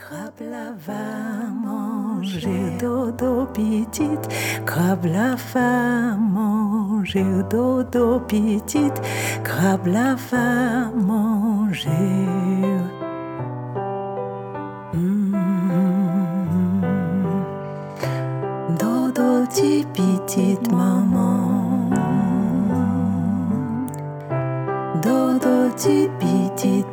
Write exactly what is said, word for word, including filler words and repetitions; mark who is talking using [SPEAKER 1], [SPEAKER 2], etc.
[SPEAKER 1] Crabe-la va manger dodo petite, crabe-la va manger dodo petite, crabe-la va manger. Mm. Dodo ti petite maman, dodo ti petite